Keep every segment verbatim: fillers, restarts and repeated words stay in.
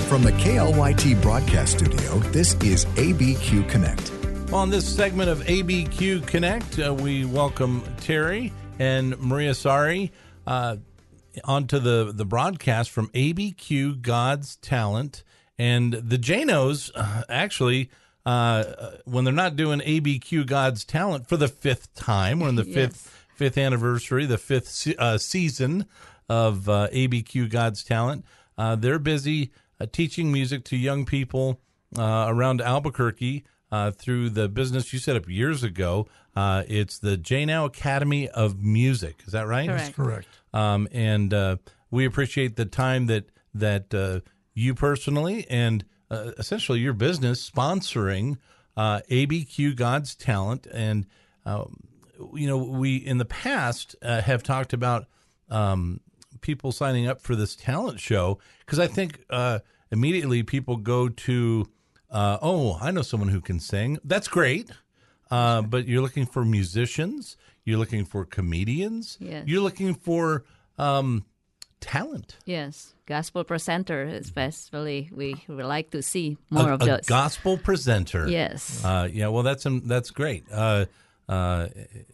From the K L Y T broadcast studio, this is A B Q Connect. On this segment of A B Q Connect, uh, we welcome Terry and Maria Sari uh, onto the, the broadcast from A B Q God's Talent. And the Janos, uh, actually, uh, when they're not doing A B Q God's Talent for the fifth time, we're in the Yes. fifth fifth anniversary, the fifth se- uh, season of uh, A B Q God's Talent. Uh, they're busy uh, teaching music to young people uh, around Albuquerque uh, through the business you set up years ago. Uh, it's the J Now Academy of Music. Is that right? Correct. That's correct. Um, and uh, we appreciate the time that that uh, you personally and uh, essentially your business sponsoring uh, A B Q God's Talent. And uh, you know, we in the past uh, have talked about um, people signing up for this talent show because I think uh, immediately people go to, uh, oh, I know someone who can sing. That's great. Uh, but you're looking for musicians. You're looking for comedians. Yes. You're looking for um, talent. Yes, gospel presenter especially. We would like to see more a, of a those. gospel presenter. Yes. Uh, yeah. Well, that's um, that's great. Uh, uh,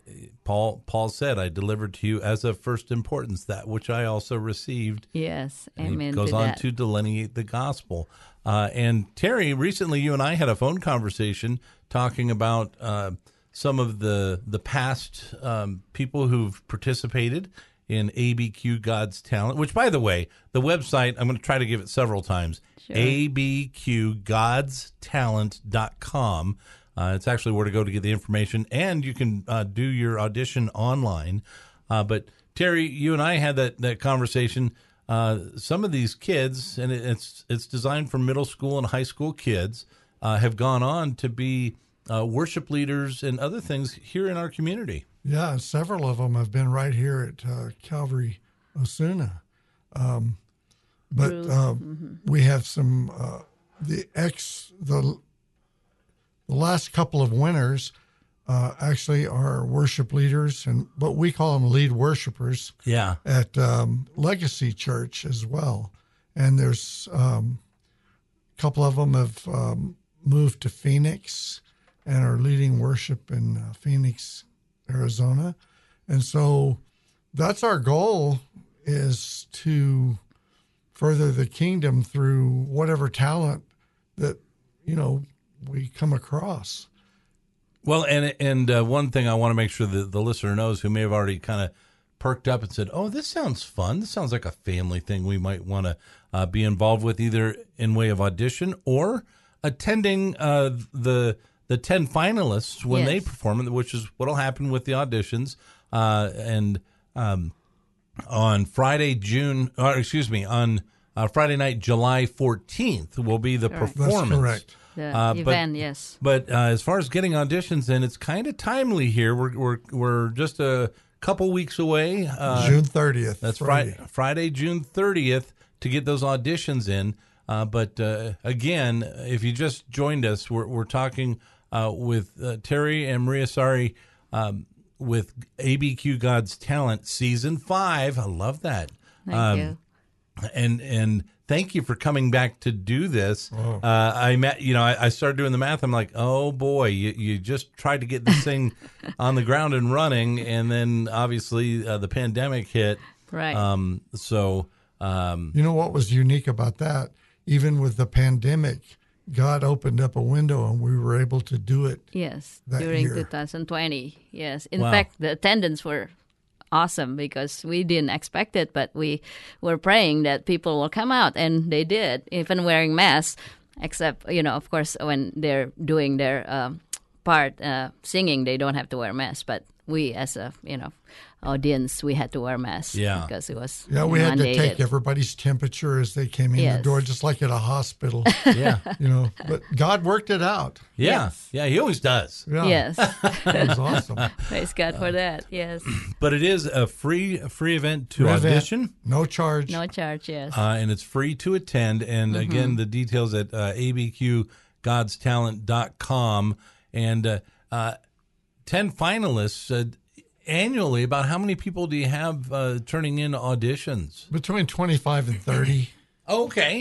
Paul Paul said, "I delivered to you as of first importance that which I also received." Yes, And amen he goes to on that. to delineate the gospel. Uh, and Terry, recently you and I had a phone conversation talking about uh, some of the the past um, people who've participated in A B Q God's Talent, which, by the way, the website, I'm going to try to give it several times, Sure. A B Q gods talent dot com. Uh, it's actually where to go to get the information, and you can uh, do your audition online. Uh, but Terry, you and I had that, that conversation. Uh, some of these kids, and it, it's it's designed for middle school and high school kids, uh, have gone on to be uh, worship leaders and other things here in our community. Yeah, several of them have been right here at uh, Calvary Osuna. Um, but True. uh, Mm-hmm. we have some, uh, the ex, the, the last couple of winners uh, actually are worship leaders, and but we call them lead worshipers Yeah. at um, Legacy Church as well. And there's um, a couple of them have um, moved to Phoenix and are leading worship in uh, Phoenix, Arizona. And so that's our goal, is to further the kingdom through whatever talent that, you know, we come across. Well, and and uh, one thing I want to make sure that the listener knows, who may have already kind of perked up and said, "Oh, this sounds fun. This sounds like a family thing we might want to uh, be involved with, either in way of audition or attending uh, the the ten finalists when Yes. they perform, which is what will happen with the auditions." Uh, and um, on Friday, June, or excuse me, on uh, Friday night, July fourteenth, will be the Correct. That's performance. correct. The Uh, but- event, yes. But uh, as far as getting auditions in, it's kind of timely here. We're we're we're just a couple weeks away. Uh, June thirtieth. that's Friday. Friday, Friday, June thirtieth, to get those auditions in. Uh, but uh, again, if you just joined us, we're we're talking uh, with uh, Terry and Maria Sari um, with A B Q God's Talent Season Five. I love that. Thank Um, you. and and thank you for coming back to do this. Oh. Uh, I met, you know, I, I started doing the math. I'm like, oh boy, you, you just tried to get this thing on the ground and running, and then obviously uh, the pandemic hit. Right. Um, so um, You know what was unique about that? Even with the pandemic, God opened up a window and we were able to do it. Yes, that during year. twenty twenty. Yes. In Wow. fact, the attendance were awesome because we didn't expect it, but we were praying that people will come out, and they did, even wearing masks, except, you know, of course, when they're doing their um, part, uh, singing, they don't have to wear masks, but we as a, you know, audience, we had to wear masks Yeah. because it was Yeah, we had to mandated. take everybody's temperature as they came in Yes. the door, just like at a hospital, yeah, you know. But God worked it out. yeah, Yes. yeah. He always does. Yeah, Yes. it was awesome. Praise God for that. Yes. But it is a free a free event to Free event. audition. No charge. No charge, yes. Uh, and it's free to attend. And Mm-hmm. again, the details at uh, A B Q gods talent dot com. And uh, uh, ten finalists uh, annually. About how many people do you have uh, turning in auditions? Between twenty-five and thirty. Okay. Yeah.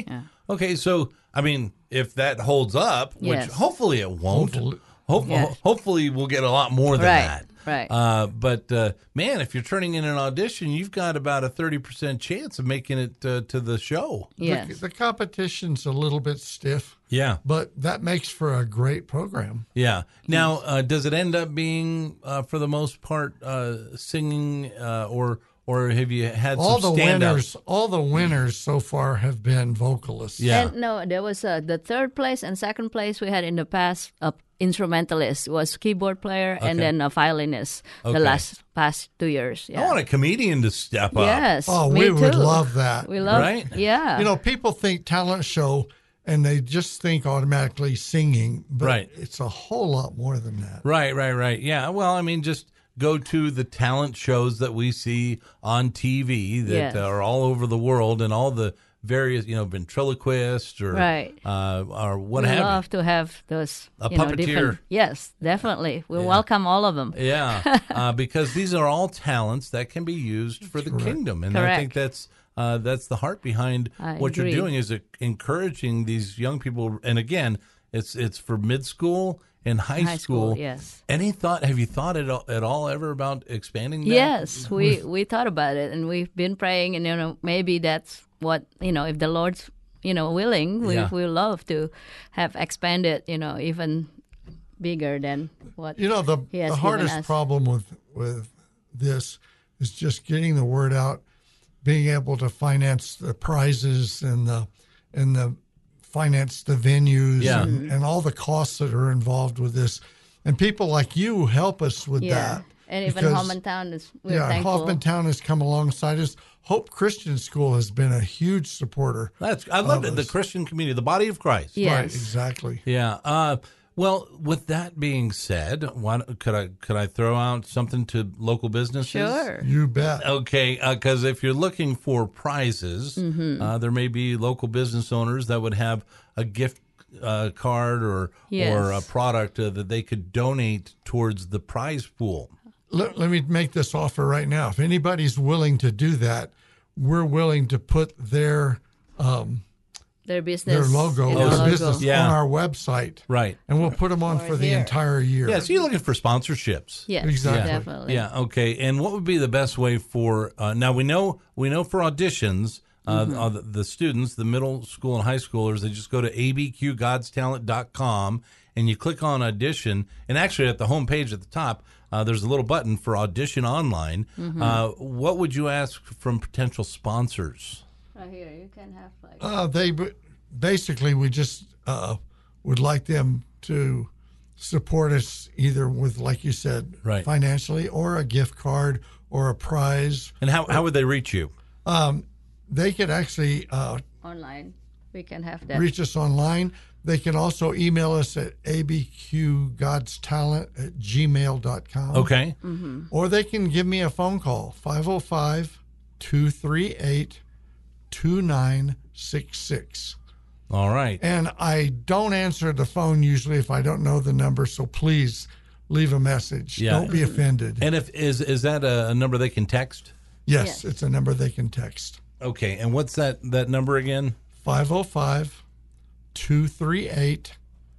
Okay, so I mean, if that holds up, which Yes. hopefully it won't. Hopefully. Hope, Yes. Hopefully we'll get a lot more than Right, that. right. Uh, but uh, man, if you're turning in an audition, you've got about a thirty percent chance of making it uh, to the show. Yes. The, the competition's a little bit stiff, Yeah. but that makes for a great program. Yeah. Now, uh, does it end up being, uh, for the most part, uh, singing, uh, or or have you had All the some standouts? winners, all the winners so far have been vocalists. Yeah. And no, there was uh, the third place and second place we had in the past. Uh, instrumentalist was keyboard player and Okay. then a violinist. Okay. The last past two years. Yeah. I want a comedian to step up. Yes. Oh, me we would too. love that. We love. Right? Yeah. You know, people think talent show and they just think automatically singing, but Right. it's a whole lot more than that. Right, right, right. Yeah. Well, I mean, just go to the talent shows that we see on T V that Yes. are all over the world, and all the various, you know, ventriloquists or Right. uh, or what we have love to have those. A you know, puppeteer. different- Yes, definitely. We welcome all of them. you. Yeah, uh, because these are all talents that can be used for the kingdom, and I think Correct. that's uh, that's the heart behind I what agree. you're doing is uh, encouraging these young people. And again, it's it's for mid school and high, High school. school, yes. Any thought? Have you thought at all, at all ever about expanding that? Yes, we we thought about it, and we've been praying, and you know, maybe that's what you know, if the Lord's you know willing, we Yeah. we love to have expanded, you know, even bigger than what. You know, the, He has the given hardest us. problem with, with this is just getting the word out, being able to finance the prizes and the and the finance the venues Yeah. and, and all the costs that are involved with this. And people like you help us with Yeah, that. and even because- Hoffmantown is we're yeah, thankful. Hoffmantown has come alongside us. Hope Christian School has been a huge supporter. That's I love it. The us. Christian community, the body of Christ. Yes. Right, exactly. Yeah. Uh, well, with that being said, why, don't- could I could I throw out something to local businesses? Sure. You bet. Okay, because if you're looking for prizes, Mm-hmm. uh, there may be local business owners that would have a gift uh, card or Yes. or a product uh, that they could donate towards the prize pool. Let, let me make this offer right now. If anybody's willing to do that, we're willing to put their um, Their business. their logo, you Oh, know, their logo. business Yeah. on our website, Right. and we'll put them on Or for the here. entire year. Yeah, so you're looking for sponsorships. Yes, Exactly. definitely. Yeah. Okay. And what would be the best way for? Uh, now we know we know for auditions, uh, Mm-hmm. uh, the, the students, the middle school and high schoolers, they just go to a b q gods talent dot com and you click on audition. And actually, at the home page at the top, uh, there's a little button for audition online. Mm-hmm. Uh, what would you ask from potential sponsors? Right here, you can have like. Uh, they b- basically we just uh, would like them to support us either with, like you said, Right. financially, or a gift card or a prize. And how how would they reach you? Um, they could actually uh, Online, we can have that. reach us online. They can also email us at a b q gods talent at gmail dot com. Okay. Or they can give me a phone call, five oh five, two three eight, two nine six six. All right. And I don't answer the phone usually if I don't know the number, so please leave a message. Yeah. Don't be offended. And if is is that a, a number they can text? Yes, Yes. it's a number they can text. Okay. And what's that that number again? five oh five, two three eight,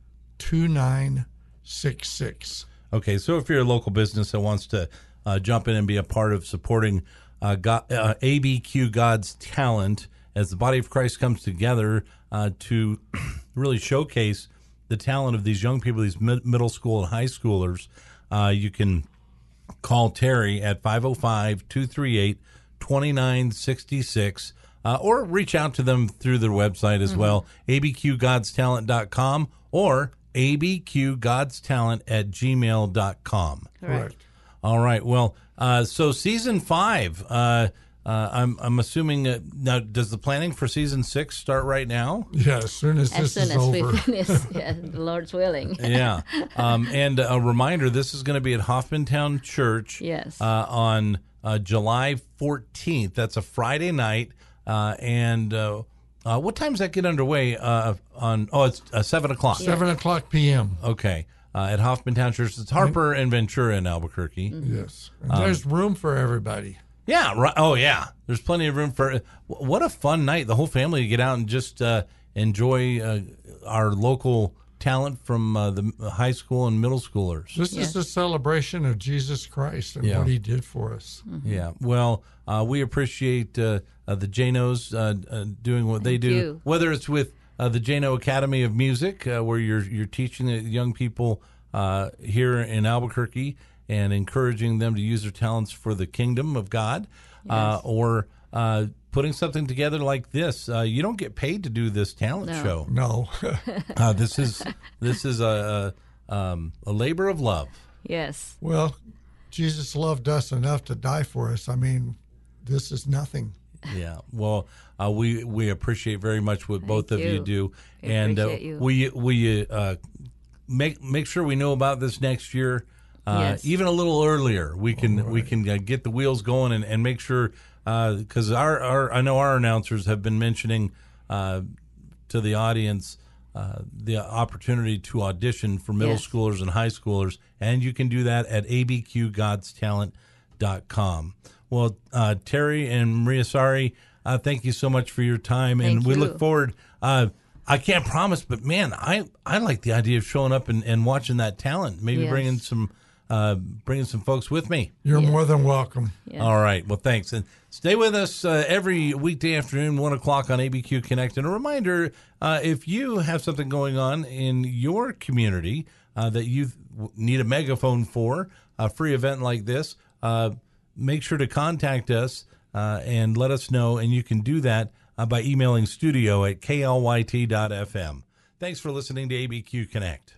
two nine six six. Okay, so if you're a local business that wants to uh, jump in and be a part of supporting uh, God, uh, A B Q God's Talent as the body of Christ comes together uh, to really showcase the talent of these young people, these mid- middle school and high schoolers, uh, you can call Terry at five oh five, two three eight, two nine six six. Uh, or reach out to them through their website as well, a b q gods talent dot com or a b q gods talent at gmail dot com. Correct. All right. Well, uh, so season five, uh, uh, I'm, I'm assuming, uh, now, does the planning for season six start right now? Yeah, as soon as As this soon is as over. we finish, yeah, the Lord's willing. Yeah. Um, and a reminder, this is going to be at Hoffmantown Church Yes. uh, on uh, July fourteenth. That's a Friday night. Uh, and uh, uh, what time does that get underway uh, on? Oh, it's uh, seven o'clock. seven o'clock p.m. Okay. Uh, at Hoffmantown Church. It's Harper and Ventura in Albuquerque. Yes. And Um, there's room for everybody. Yeah. Right. Oh, yeah. There's plenty of room for. What a fun night. The whole family get out and just uh, enjoy uh, our local talent from uh, the high school and middle schoolers. This Yes. is a celebration of Jesus Christ and Yeah. what he did for us. Yeah, well, uh, we appreciate uh, uh, the Janos uh, uh, doing what they Thank do, you. whether it's with uh, the Jano Academy of Music, uh, where you're you're teaching the young people uh, here in Albuquerque and encouraging them to use their talents for the kingdom of God, uh, or uh, putting something together like this. Uh, you don't get paid to do this talent No. show. No. Uh, this is this is a a, um, a labor of love. Yes. Well, Jesus loved us enough to die for us. I mean, this is nothing. Yeah, well, uh, we we appreciate very much what both of you you. do, We and uh, appreciate you. we we uh, make make sure we know about this next year, uh, Yes. even a little earlier. We can we can uh, get the wheels going and, and make sure because our, our I know our announcers have been mentioning uh, to the audience uh, the opportunity to audition for middle Yes. schoolers and high schoolers, and you can do that at a b q gods talent dot com. Well, uh, Terry and Maria Sari, uh, thank you so much for your time, and Thank we you. look forward. Uh, I can't promise, but man, I, I like the idea of showing up and, and watching that talent. Maybe Yes. bringing some uh, bringing some folks with me. You're Yes. more than welcome. Yes. All right. Well, thanks. And stay with us uh, every weekday afternoon, one o'clock on A B Q Connect. And a reminder, uh, if you have something going on in your community uh, that you th- need a megaphone for, a free event like this, uh, make sure to contact us uh, and let us know. And you can do that uh, by emailing studio at k l y t dot f m. Thanks for listening to A B Q Connect.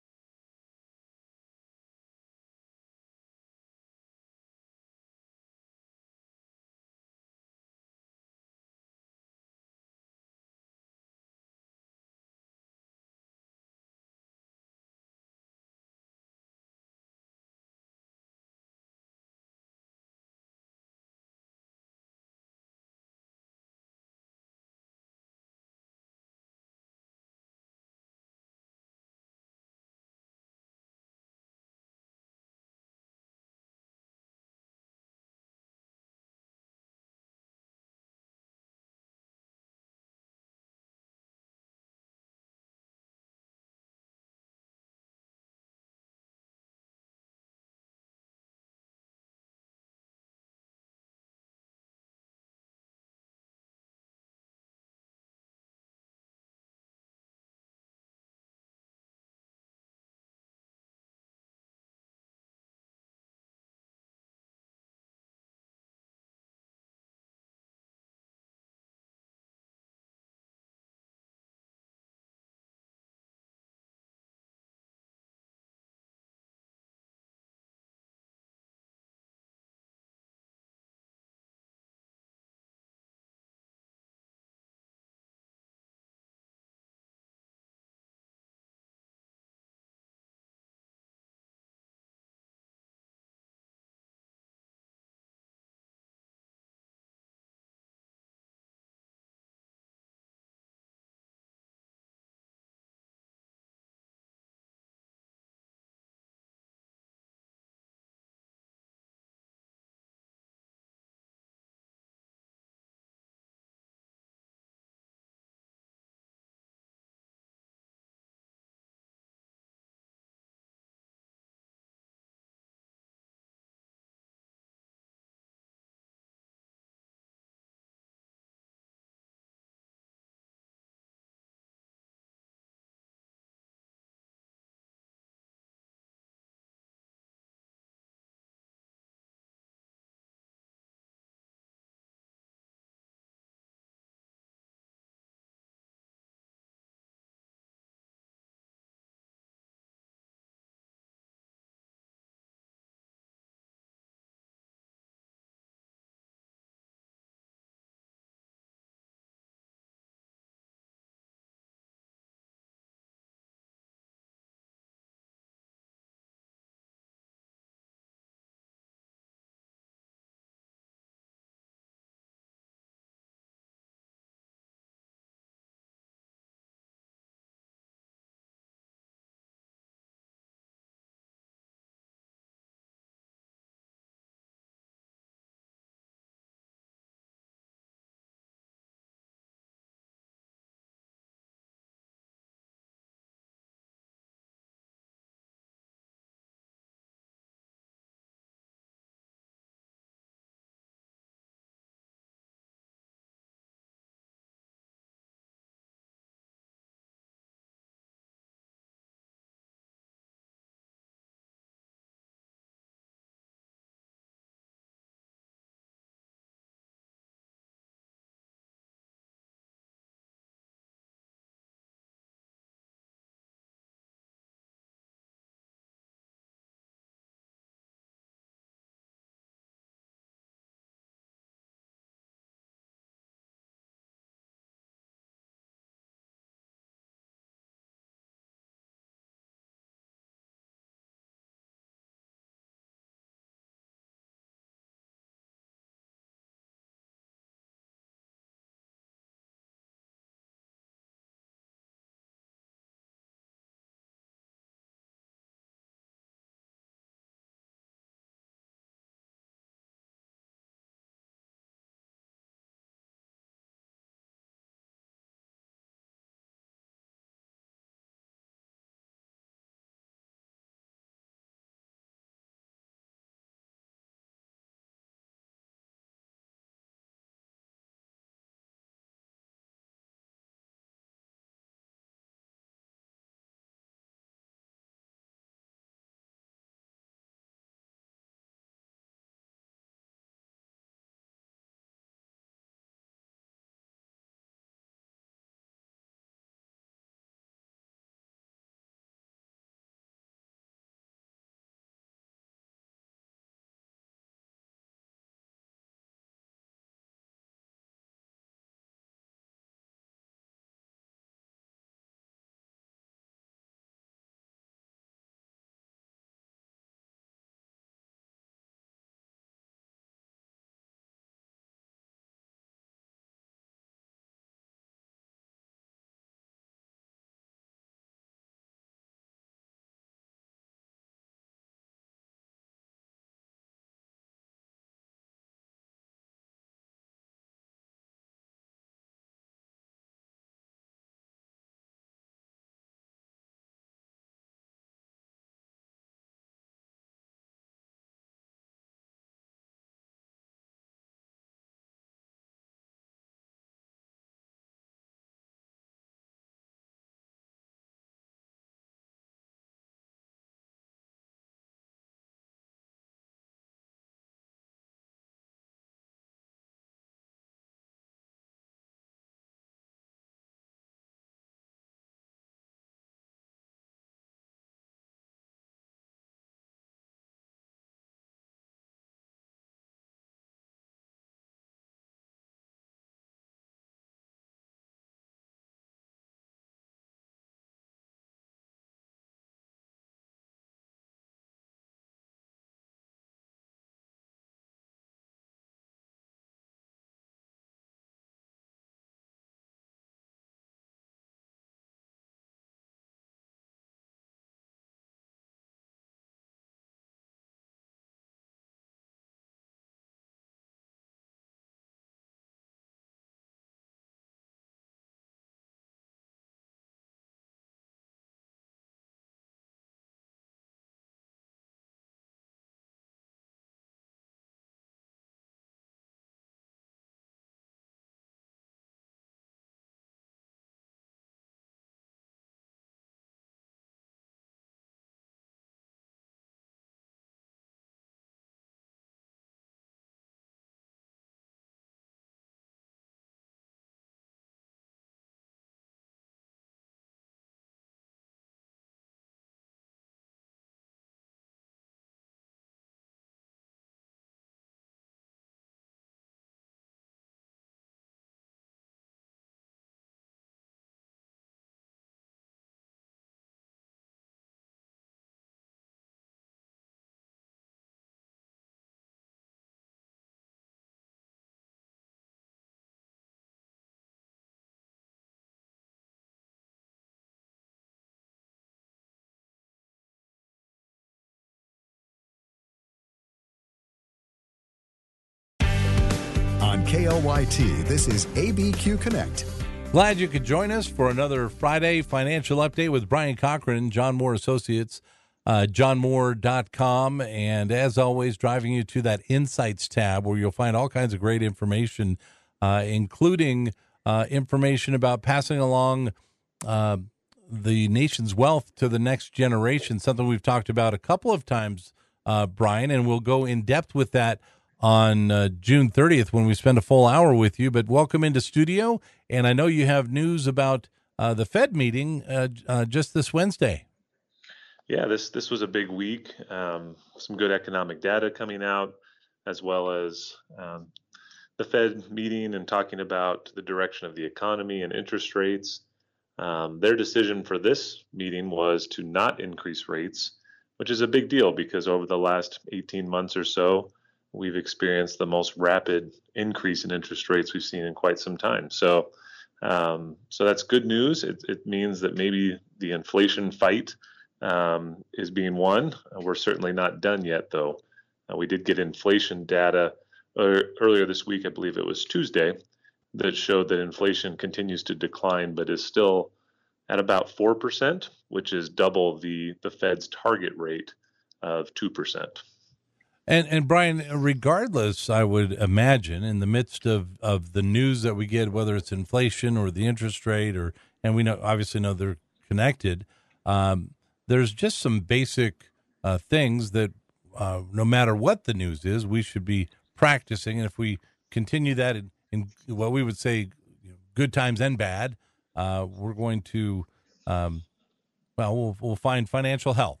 K L Y T, this is A B Q Connect. Glad you could join us for another Friday financial update with Brian Cochran, John Moore Associates, uh, john moore dot com. And as always, driving you to that Insights tab where you'll find all kinds of great information, uh, including uh, information about passing along uh, the nation's wealth to the next generation, something we've talked about a couple of times, uh, Brian, and we'll go in depth with that on uh, June thirtieth when we spend a full hour with you. But welcome into studio, and I know you have news about uh, the Fed meeting uh, uh, just this Wednesday. Yeah, this this was a big week. Um, some good economic data coming out, as well as um, the Fed meeting and talking about the direction of the economy and interest rates. Um, their decision for this meeting was to not increase rates, which is a big deal because over the last eighteen months or so, we've experienced the most rapid increase in interest rates we've seen in quite some time. So, um, so that's good news. It, it means that maybe the inflation fight um, is being won. We're certainly not done yet, though. Uh, we did get inflation data uh, earlier this week, I believe it was Tuesday, that showed that inflation continues to decline, but is still at about four percent, which is double the, the Fed's target rate of two percent. And and Brian, regardless, I would imagine in the midst of, of the news that we get, whether it's inflation or the interest rate, or and we know obviously know they're connected, um, there's just some basic uh, things that uh, no matter what the news is, we should be practicing. And if we continue that in, in what we would say, you know, good times and bad, uh, we're going to um, well, we'll we'll find financial health.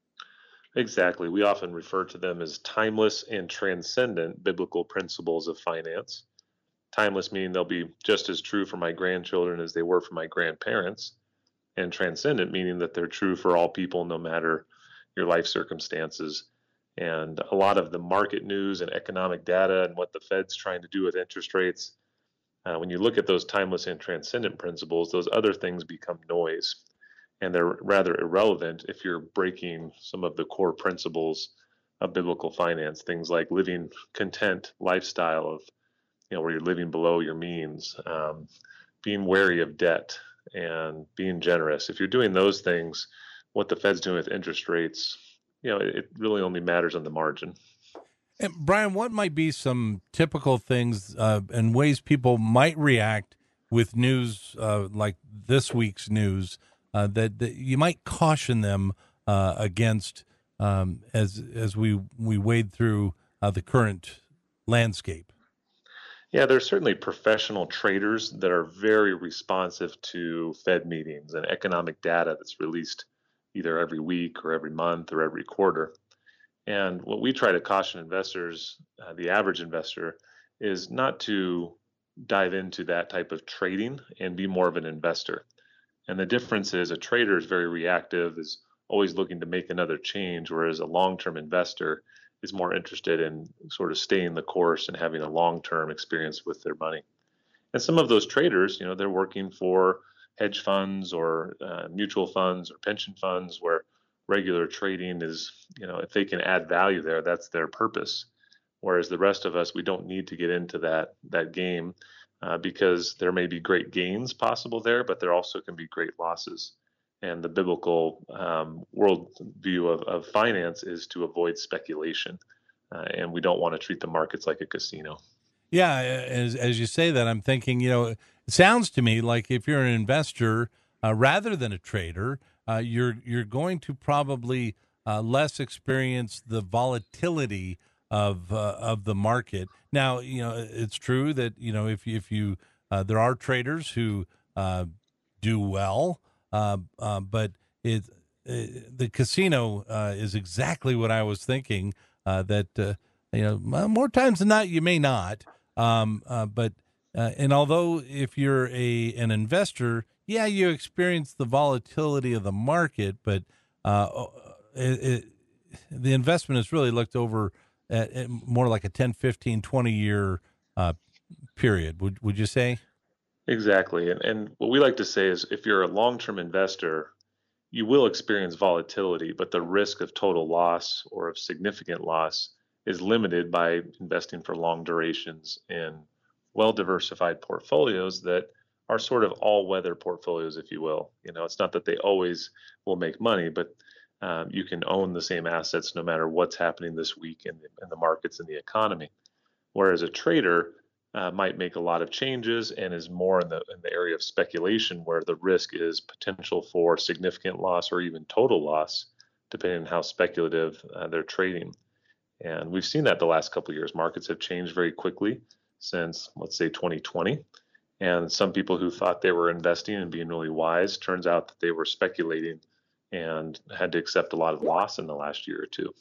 Exactly. We often refer to them as timeless and transcendent biblical principles of finance. Timeless meaning they'll be just as true for my grandchildren as they were for my grandparents, and transcendent meaning that they're true for all people, no matter your life circumstances. And a lot of the market news and economic data and what the Fed's trying to do with interest rates, uh, when you look at those timeless and transcendent principles, those other things become noise. And they're rather irrelevant if you're breaking some of the core principles of biblical finance, things like living content lifestyle of, you know, where you're living below your means, um, being wary of debt, and being generous. If you're doing those things, what the Fed's doing with interest rates, you know, it, it really only matters on the margin. And Brian, what might be some typical things uh, and ways people might react with news uh, like this week's news? Uh, that, that you might caution them uh, against um, as as we we wade through uh, the current landscape? Yeah, there's certainly professional traders that are very responsive to Fed meetings and economic data that's released either every week or every month or every quarter. And what we try to caution investors, uh, the average investor, is not to dive into that type of trading and be more of an investor. And the difference is a trader is very reactive, is always looking to make another change, whereas a long-term investor is more interested in sort of staying the course and having a long-term experience with their money. And some of those traders, you know, they're working for hedge funds or uh, mutual funds or pension funds where regular trading is, you know, if they can add value there, that's their purpose. Whereas the rest of us, we don't need to get into that that game. Uh, because there may be great gains possible there, but there also can be great losses. And the biblical um, worldview of, of finance is to avoid speculation. Uh, and we don't want to treat the markets like a casino. Yeah, as as you say that, I'm thinking, you know, it sounds to me like if you're an investor uh, rather than a trader, uh, you're you're going to probably uh, less experience the volatility of uh, of the market. Now, you know, it's true that, you know, if if you uh, there are traders who uh, do well, uh, uh, but it, it the casino uh, is exactly what I was thinking. Uh, that uh, you know, more times than not, you may not. Um, uh, but uh, and although if you're a an investor, yeah, you experience the volatility of the market, but uh, it, it, the investment is really looked over at, at more like a ten, fifteen, twenty year uh, period. Would would you say? Exactly. And and what we like to say is if you're a long-term investor, you will experience volatility, but the risk of total loss or of significant loss is limited by investing for long durations in well-diversified portfolios that are sort of all-weather portfolios, if you will. You know, it's not that they always will make money, but um, you can own the same assets no matter what's happening this week in the, in the markets and the economy. Whereas a trader uh, might make a lot of changes and is more in the in the area of speculation, where the risk is potential for significant loss or even total loss, depending on how speculative uh, they're trading. And we've seen that the last couple of years. Markets have changed very quickly since, let's say, twenty twenty. And some people who thought they were investing and being really wise, turns out that they were speculating and had to accept a lot of loss in the last year or two.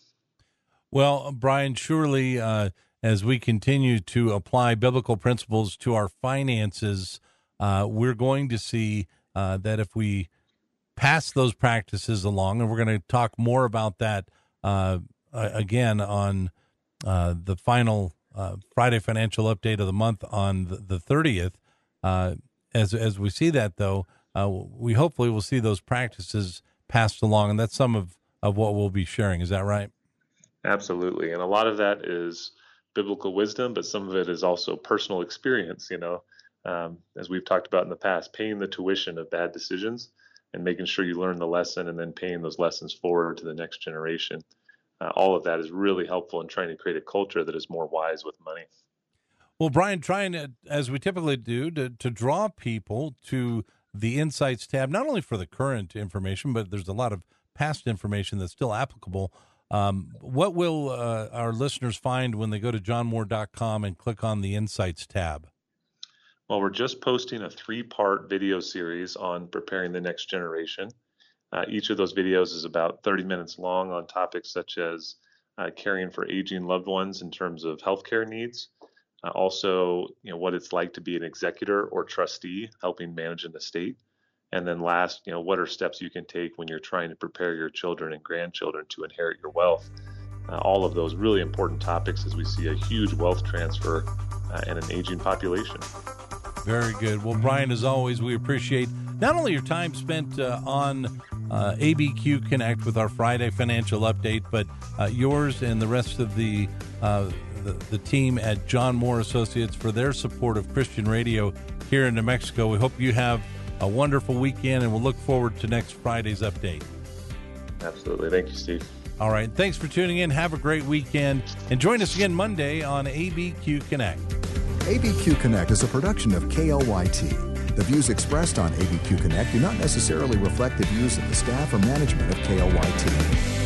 Well, Brian, surely uh, as we continue to apply biblical principles to our finances, uh, we're going to see uh, that if we pass those practices along, and we're going to talk more about that uh, again on uh, the final uh, Friday financial update of the month on the, the thirtieth. Uh, as as we see that, though, uh, we hopefully will see those practices passed along, and that's some of, of what we'll be sharing. Is that right? Absolutely. And a lot of that is biblical wisdom, but some of it is also personal experience, you know, um, as we've talked about in the past, paying the tuition of bad decisions and making sure you learn the lesson and then paying those lessons forward to the next generation. Uh, all of that is really helpful in trying to create a culture that is more wise with money. Well, Brian, trying to, as we typically do, to, to draw people to the Insights tab, not only for the current information, but there's a lot of past information that's still applicable. Um, what will uh, our listeners find when they go to john moore dot com and click on the Insights tab? Well, we're just posting a three-part video series on preparing the next generation. Uh, each of those videos is about thirty minutes long on topics such as uh, caring for aging loved ones in terms of healthcare needs. Uh, also, you know, what it's like to be an executor or trustee, helping manage an estate. And then last, you know, what are steps you can take when you're trying to prepare your children and grandchildren to inherit your wealth? Uh, all of those really important topics as we see a huge wealth transfer uh, and an aging population. Very good. Well, Brian, as always, we appreciate not only your time spent uh, on uh, A B Q Connect with our Friday financial update, but uh, yours and the rest of the, uh, the the team at John Moore Associates for their support of Christian radio here in New Mexico. We hope you have a wonderful weekend, and we'll look forward to next Friday's update. Absolutely. Thank you, Steve. All right. Thanks for tuning in. Have a great weekend. And join us again Monday on A B Q Connect. A B Q Connect is a production of K L Y T. The views expressed on A B Q Connect do not necessarily reflect the views of the staff or management of K L Y T.